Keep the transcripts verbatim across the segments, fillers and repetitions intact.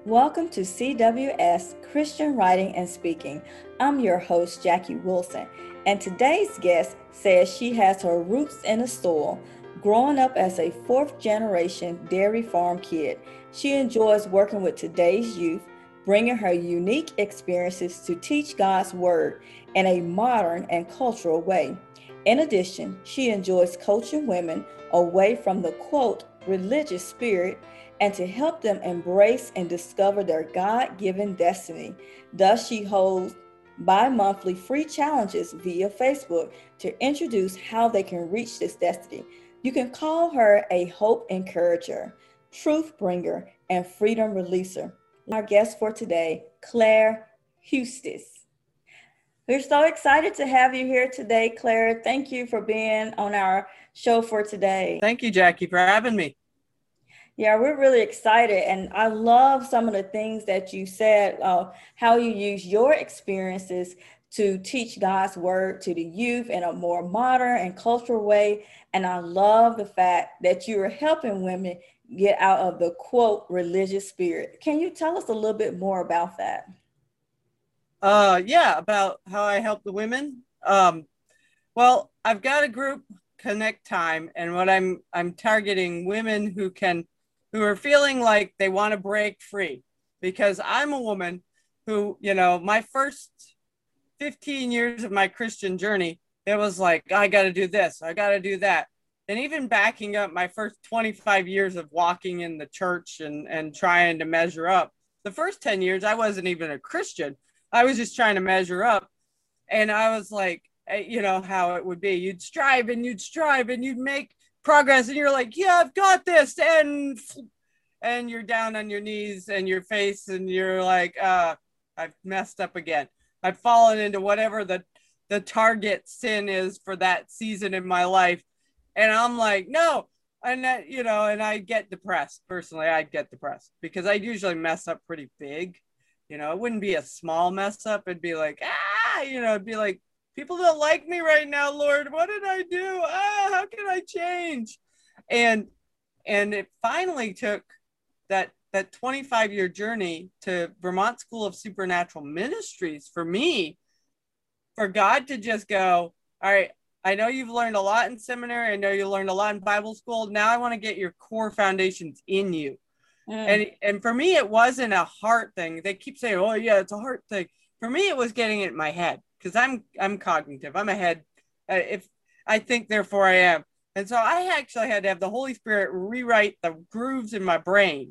Welcome to C W S Christian Writing and Speaking. I'm your host, Jackie Wilson, and today's guest says she has her roots in the soil. Growing up as a fourth generation dairy farm kid, she enjoys working with today's youth, bringing her unique experiences to teach God's Word in a modern and cultural way. In addition, she enjoys coaching women away from the quote religious spirit and to help them embrace and discover their God-given destiny. Thus, she holds bi-monthly free challenges via Facebook to introduce how they can reach this destiny. You can call her a hope encourager, truth bringer, and freedom releaser. Our guest for today, Claire Huestis. We're so excited to have you here today, Claire. Thank you for being on our show for today. Thank you, Jackie, for having me. Yeah, we're really excited. And I love some of the things that you said, uh, how you use your experiences to teach God's word to the youth in a more modern and cultural way. And I love the fact that you are helping women get out of the quote religious spirit. Can you tell us a little bit more about that? Uh, yeah, about how I help the women. Um, well, I've got a group, Connect Time, and what I'm I'm targeting women who can who are feeling like they want to break free, because I'm a woman who, you know, my first fifteen years of my Christian journey, it was like, I got to do this, I got to do that. And even backing up my first twenty-five years of walking in the church and, and trying to measure up, the first ten years, I wasn't even a Christian. I was just trying to measure up. And I was like, you know, how it would be. You'd strive and you'd strive and you'd make progress. And you're like, yeah, I've got this. And and you're down on your knees and your face and you're like, uh, I've messed up again. I've fallen into whatever the, the target sin is for that season in my life. And I'm like, no. And that, you know, and I get depressed. Personally, I'd get depressed because I usually mess up pretty big. You know, it wouldn't be a small mess up. It'd be like, ah, you know, it'd be like, people don't like me right now, Lord. What did I do? Ah, how can I change? And and it finally took that that twenty-five year journey to Vermont School of Supernatural Ministries for me, for God to just go, all right, I know you've learned a lot in seminary. I know you learned a lot in Bible school. Now I want to get your core foundations in you. Mm. And and for me, it wasn't a heart thing. They keep saying, oh, yeah, it's a heart thing. For me, it was getting it in my head because I'm I'm cognitive. I'm a head. Uh, if I think, therefore I am. And so I actually had to have the Holy Spirit rewrite the grooves in my brain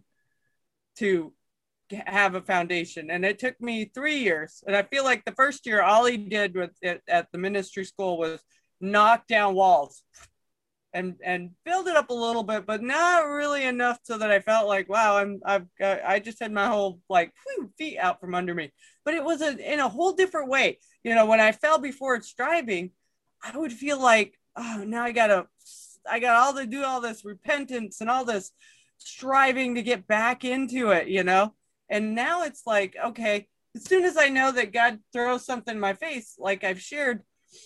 to have a foundation. And it took me three years. And I feel like the first year, all he did with it at the ministry school was knock down walls and and build it up a little bit, but not really enough so that I felt like, wow, I'm I've got, I just had my whole like whew, feet out from under me. But it was a, in a whole different way. You know, when I fell before striving, I would feel like, oh, now I gotta I got all to do all this repentance and all this striving to get back into it, you know. And now it's like, okay, as soon as I know that God throws something in my face, like I've shared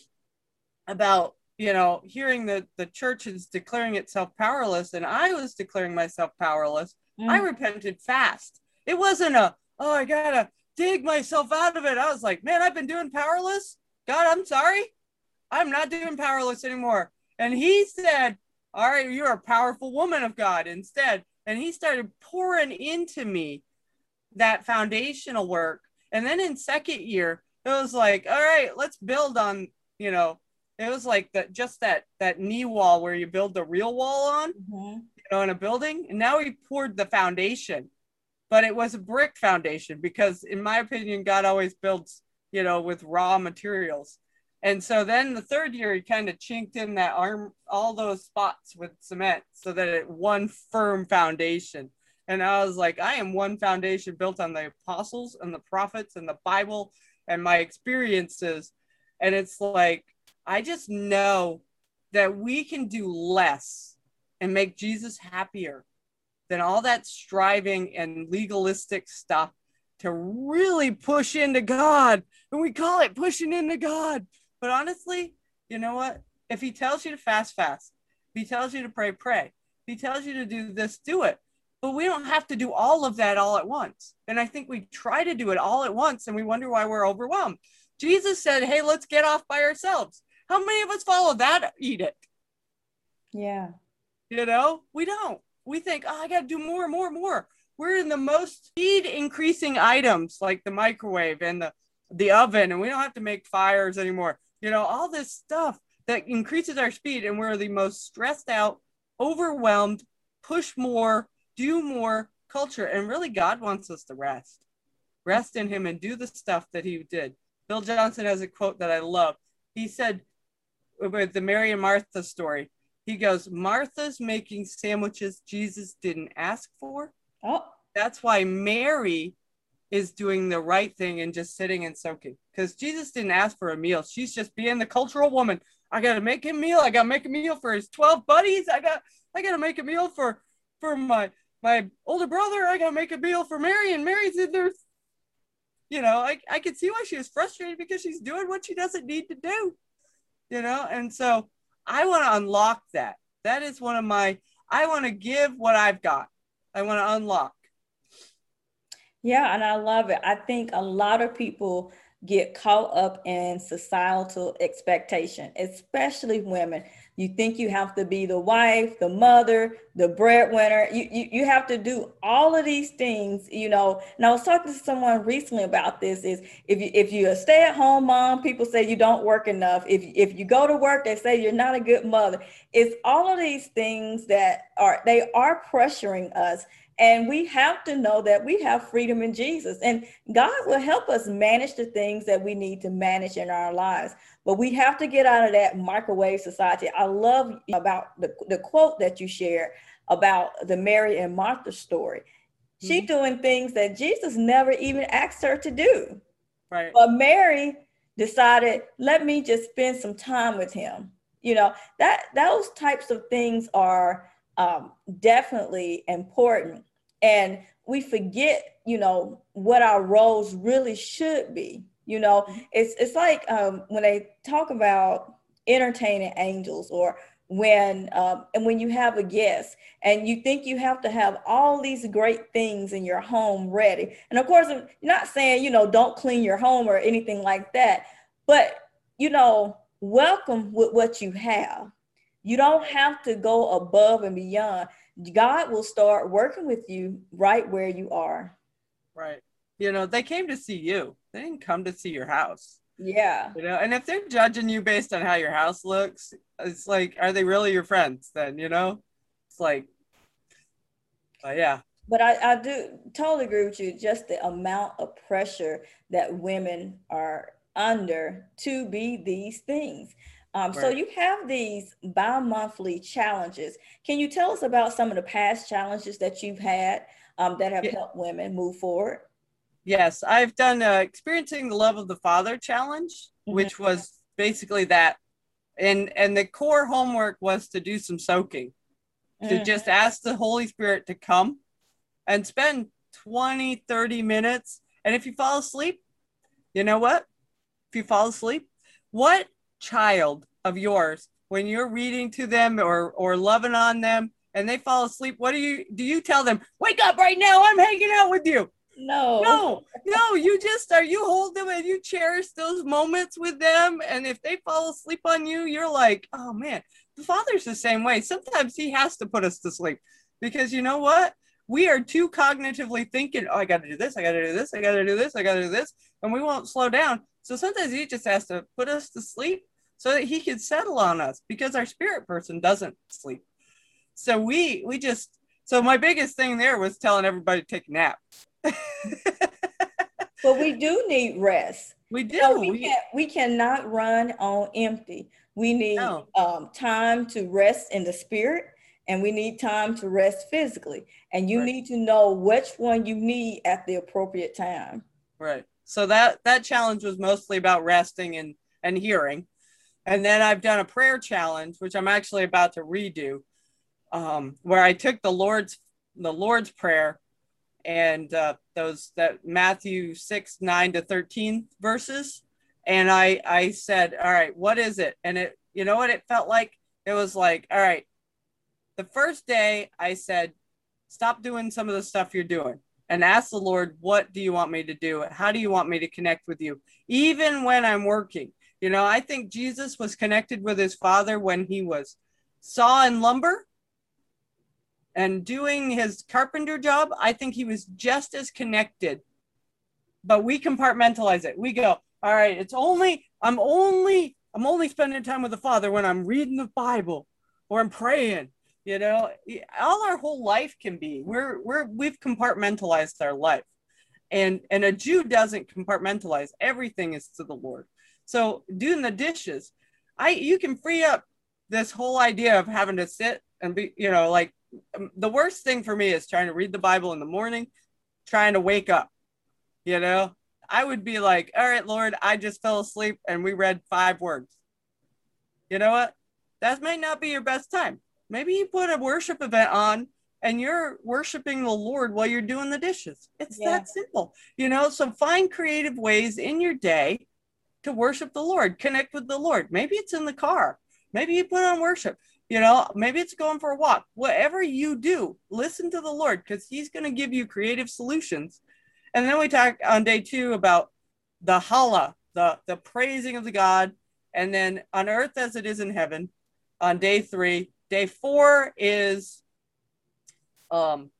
about, you know, hearing that the church is declaring itself powerless and I was declaring myself powerless, mm. I repented fast. It wasn't a, oh, I gotta dig myself out of it. I was like, man, I've been doing powerless. God, I'm sorry. I'm not doing powerless anymore. And he said, all right, you're a powerful woman of God instead. And he started pouring into me that foundational work. And then in second year, it was like, all right, let's build on, you know, it was like that, just that that knee wall where you build the real wall on, mm-hmm. you know, in a building. And now we poured the foundation, but it was a brick foundation because, in my opinion, God always builds, you know, with raw materials. And so then the third year, he kind of chinked in that arm, all those spots with cement so that it one firm foundation. And I was like, I am one foundation built on the apostles and the prophets and the Bible and my experiences. And it's like, I just know that we can do less and make Jesus happier than all that striving and legalistic stuff to really push into God. And we call it pushing into God. But honestly, you know what? If he tells you to fast, fast. If he tells you to pray, pray. If he tells you to do this, do it. but we don't have to do all of that all at once. And I think we try to do it all at once and we wonder why we're overwhelmed. Jesus said, hey, let's get off by ourselves. How many of us follow that edict? Yeah. You know, we don't. We think, oh, I got to do more, more, more. We're in the most speed increasing items like the microwave and the, the oven, and we don't have to make fires anymore. You know, all this stuff that increases our speed, and we're the most stressed out, overwhelmed, push more, do more culture. And really, God wants us to rest, rest in him and do the stuff that he did. Bill Johnson has a quote that I love. He said, with the Mary and Martha story, he goes, Martha's making sandwiches Jesus didn't ask for. Oh, that's why Mary is doing the right thing and just sitting and soaking, because Jesus didn't ask for a meal. She's just being the cultural woman. I got to make him a meal. I got to make a meal for his twelve buddies. I got, I got to make a meal for, for my, my older brother. I got to make a meal for Mary, and Mary's in there. You know, I, I could see why she was frustrated, because she's doing what she doesn't need to do, you know? And so I want to unlock that. That is one of my, I want to give what I've got. I want to unlock. Yeah, and I love it. I think a lot of people get caught up in societal expectation, especially women. You think you have to be the wife, the mother, the breadwinner. You, you, you have to do all of these things, you know. And I was talking to someone recently about this, is if you if you're a stay-at-home mom, people say you don't work enough. If, if you go to work, they say you're not a good mother. It's all of these things that are, they are pressuring us. And we have to know that we have freedom in Jesus, and God will help us manage the things that we need to manage in our lives. But we have to get out of that microwave society. I love about the, the quote that you shared about the Mary and Martha story. She's mm-hmm. doing things that Jesus never even asked her to do. Right. But Mary decided, let me just spend some time with him. You know, that those types of things are um, definitely important. And we forget, you know, what our roles really should be. You know, it's it's like um, when they talk about entertaining angels, or when um, and when you have a guest and you think you have to have all these great things in your home ready. And of course, I'm not saying, you know, don't clean your home or anything like that, but, you know, welcome with what you have. You don't have to go above and beyond. God will start working with you right where you are. Right. You know, they came to see you. They didn't come to see your house. Yeah. You know, and if they're judging you based on how your house looks, it's like, are they really your friends then, you know? It's like, uh, yeah. But I, I do totally agree with you. Just the amount of pressure that women are under to be these things. Um, right. So you have these bi-monthly challenges. Can you tell us about some of the past challenges that you've had um, that have yeah. helped women move forward? Yes, I've done uh, Experiencing the Love of the Father challenge, mm-hmm. which was basically that. And, and the core homework was to do some soaking, mm-hmm. to just ask the Holy Spirit to come and spend twenty, thirty minutes. And if you fall asleep, you know what? If you fall asleep, what child of yours, when you're reading to them or or loving on them and they fall asleep, what do you do? You tell them, wake up right now, I'm hanging out with you? No, no, no, you just are, you hold them and you cherish those moments with them. And if they fall asleep on you, you're like, oh man, the Father's the same way. Sometimes he has to put us to sleep, because you know what? We are too cognitively thinking, oh, I got to do this, I got to do this, I got to do this, I got to do this, and we won't slow down. So sometimes he just has to put us to sleep so that he can settle on us, because our spirit person doesn't sleep. So we we just, so my biggest thing there was telling everybody to take a nap. But we do need rest. We do. So we, we, can't, we cannot run on empty. We need no. um, time to rest in the spirit, and we need time to rest physically. And you right. need to know which one you need at the appropriate time. Right. So that, that challenge was mostly about resting and, and hearing. And then I've done a prayer challenge, which I'm actually about to redo, um, where I took the Lord's, the Lord's Prayer and uh, those, that Matthew six, nine to thirteen verses. And I, I said, all right, what is it? And it, you know what it felt like? It was like, all right, the first day I said, stop doing some of the stuff you're doing and ask the Lord, what do you want me to do? How do you want me to connect with you? Even when I'm working. You know, I think Jesus was connected with his Father when he was sawing lumber and doing his carpenter job. I think he was just as connected, but we compartmentalize it. We go, all right, it's only, I'm only, I'm only spending time with the Father when I'm reading the Bible or I'm praying. You know, all our whole life can be, we're, we're, we've compartmentalized our life. And, and a Jew doesn't compartmentalize. Everything is to the Lord. So doing the dishes, I, you can free up this whole idea of having to sit and be, you know, like the worst thing for me is trying to read the Bible in the morning, trying to wake up, you know, I would be like, all right, Lord, I just fell asleep and we read five words. You know what? That might not be your best time. Maybe you put a worship event on and you're worshiping the Lord while you're doing the dishes. It's yeah. that simple, you know? So find creative ways in your day to worship the Lord, connect with the Lord. Maybe it's in the car. Maybe you put on worship, you know, maybe it's going for a walk. Whatever you do, listen to the Lord because he's going to give you creative solutions. And then we talk on day two about the Hala, the, the praising of the God. And then on earth as it is in heaven on day three. Day four is um,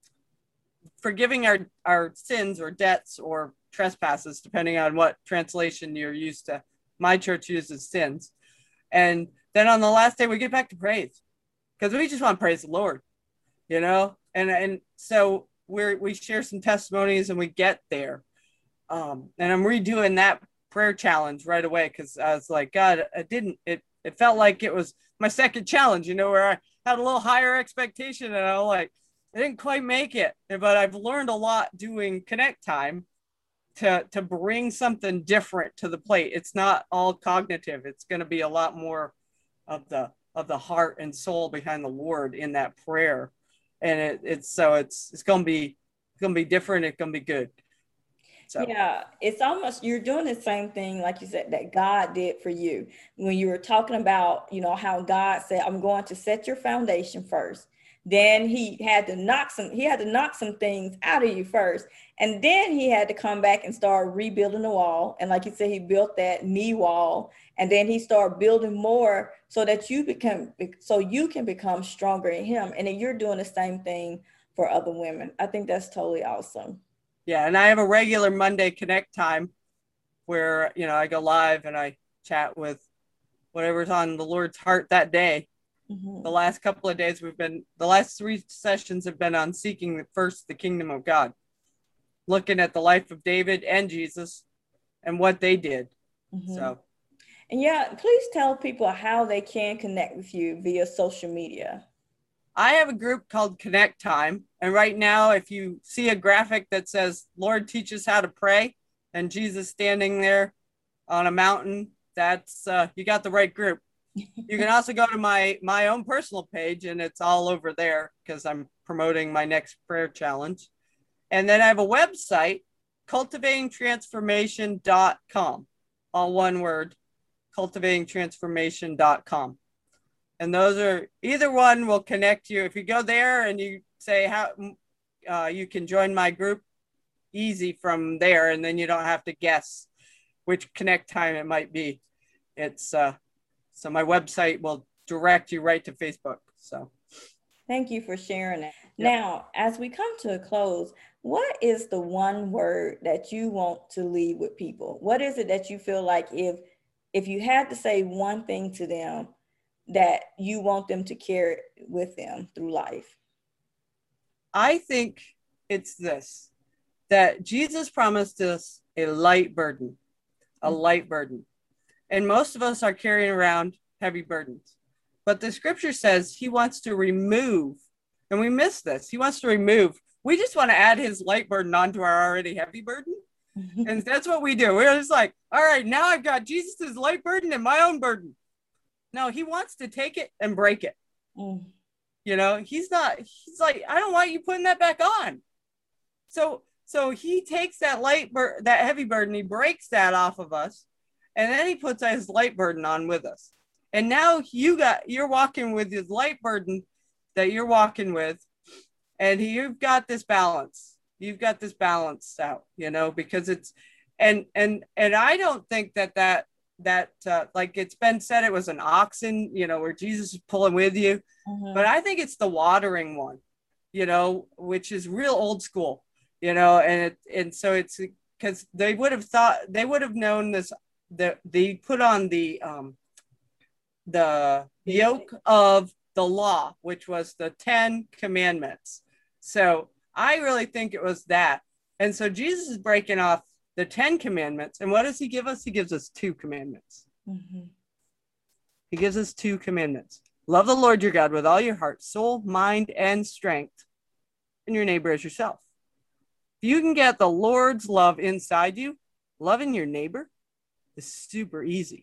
forgiving our, our sins or debts or trespasses, depending on what translation you're used to. My church uses sins. And then on the last day, we get back to praise because we just want to praise the Lord, you know? And, and so we're, we share some testimonies and we get there. Um, and I'm redoing that prayer challenge right away because I was like, God, I didn't, it, it felt like it was my second challenge, you know, where I had a little higher expectation and I was like, I didn't quite make it, but I've learned a lot doing Connect Time to, to bring something different to the plate. It's not all cognitive. It's going to be a lot more of the, of the heart and soul behind the Lord in that prayer. And it, it's, so it's, it's going to be, it's going to be different. It's going to be good. So. Yeah, it's almost, you're doing the same thing, like you said, that God did for you. When you were talking about, you know, how God said, I'm going to set your foundation first. Then he had to knock some, he had to knock some things out of you first. And then he had to come back and start rebuilding the wall. And like you said, he built that knee wall. And then he started building more so that you become, so you can become stronger in him. And then you're doing the same thing for other women. I think that's totally awesome. Yeah, and I have a regular Monday Connect Time where, you know, I go live and I chat with whatever's on the Lord's heart that day. Mm-hmm. The last couple of days we've been, the last three sessions have been on seeking first the kingdom of God, looking at the life of David and Jesus and what they did. Mm-hmm. So, and yeah, please tell people how they can connect with you via social media. I have a group called Connect Time. And right now, if you see a graphic that says, Lord, teach us how to pray, and Jesus standing there on a mountain, that's, uh, you got the right group. You can also go to my, my own personal page, and it's all over there because I'm promoting my next prayer challenge. And then I have a website, cultivating transformation dot com, all one word, cultivating transformation dot com. And those are, either one will connect you. If you go there and you say how uh, you can join my group, easy from there. And then you don't have to guess which Connect Time it might be. It's, uh, so my website will direct you right to Facebook. So. Thank you for sharing that. Yep. Now, as we come to a close, what is the one word that you want to leave with people? What is it that you feel like if, if you had to say one thing to them, that you want them to carry with them through life? I think it's this, that Jesus promised us a light burden, a light burden. And most of us are carrying around heavy burdens. But the scripture says he wants to remove, and we miss this. He wants to remove. We just want to add his light burden onto our already heavy burden. And that's what we do. We're just like, all right, now I've got Jesus's light burden and my own burden. No, he wants to take it and break it. Mm. You know, he's not, he's like, I don't want you putting that back on. So, so he takes that light, bur- that heavy burden, he breaks that off of us. And then he puts his light burden on with us. And now you got, you're walking with his light burden that you're walking with. and you've got this balance. You've got this balance out, you know, because it's, and, and, and I don't think that that, that, uh, like it's been said, it was an oxen, you know, where Jesus is pulling with you, Mm-hmm. but I think it's the watering one, you know, which is real old school, you know, and it, and so it's because they would have thought, they would have known this, that they put on the, um, the yoke of the law, which was the Ten Commandments. So I really think it was that. And so Jesus is breaking off the Ten Commandments. And what does he give us? He gives us two commandments. Mm-hmm. He gives us two commandments. Love the Lord your God with all your heart, soul, mind, and strength, and your neighbor as yourself. If you can get the Lord's love inside you, loving your neighbor is super easy.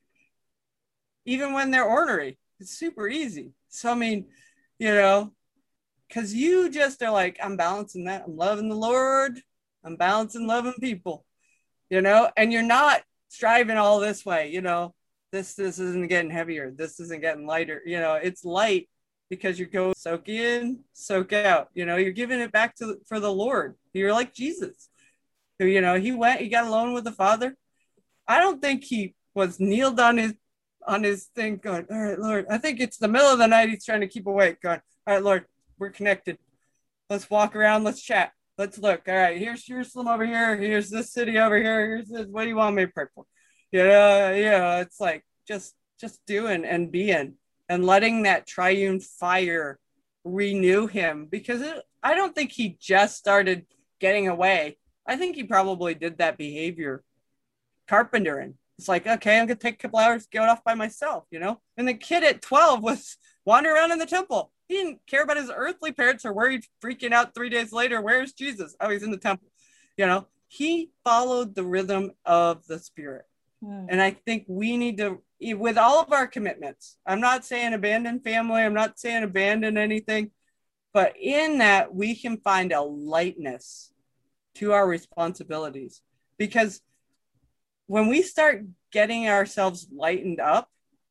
Even when they're ornery, it's super easy. So, I mean, you know, because you just are like, I'm balancing that. I'm loving the Lord. I'm balancing loving people, you know, and you're not striving all this way, you know, this, this isn't getting heavier. This isn't getting lighter. You know, it's light because you go soak in, soak out, you know, you're giving it back to for the Lord. You're like Jesus, who, you know, he went, he got alone with the Father. I don't think he was kneeled on his on his thing going, all right, Lord, I think it's the middle of the night. He's trying to keep awake going, all right, Lord, we're connected. Let's walk around. Let's chat. Let's look. All right, here's Jerusalem over here. Here's this city over here. Here's this. What do you want me to pray for? You know, yeah, it's like just, just doing and being and letting that triune fire renew him, because it, I don't think he just started getting away. I think he probably did that behavior carpentering. It's like, okay, I'm gonna take a couple hours, get off by myself, you know. And the kid at twelve was wandering around in the temple. He didn't care about his earthly parents or worried freaking out three days later. Where's Jesus? Oh, he's in the temple. You know, he followed the rhythm of the Spirit. Mm. And I think we need to, with all of our commitments, I'm not saying abandon family, I'm not saying abandon anything, but in that we can find a lightness to our responsibilities. Because when we start getting ourselves lightened up,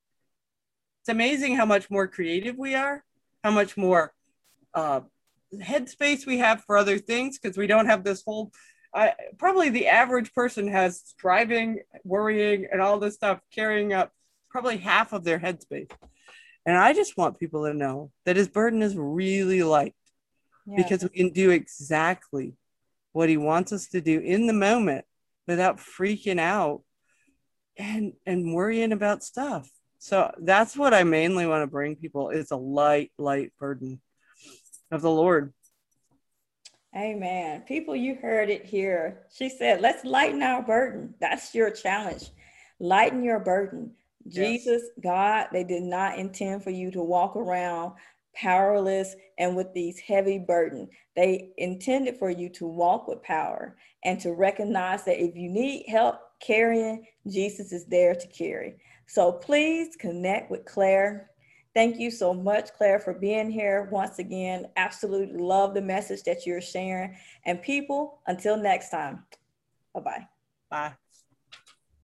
it's amazing how much more creative we are, how much more uh, headspace we have for other things, because we don't have this whole, uh, probably the average person has striving, worrying, and all this stuff carrying up probably half of their headspace. And I just want people to know that his burden is really light, yeah, because we can do exactly what he wants us to do in the moment without freaking out and and worrying about stuff. So that's what I mainly want to bring people, is a light, light burden of the Lord. Amen. People, you heard it here. She said, let's lighten our burden. That's your challenge. Lighten your burden. Jesus, yes. God, they did not intend for you to walk around powerless and with these heavy burdens. They intended for you to walk with power and to recognize that if you need help carrying, Jesus is there to carry. So please connect with Claire. Thank you so much, Claire, for being here once again. Absolutely love the message that you're sharing. And people, until next time, bye-bye. Bye.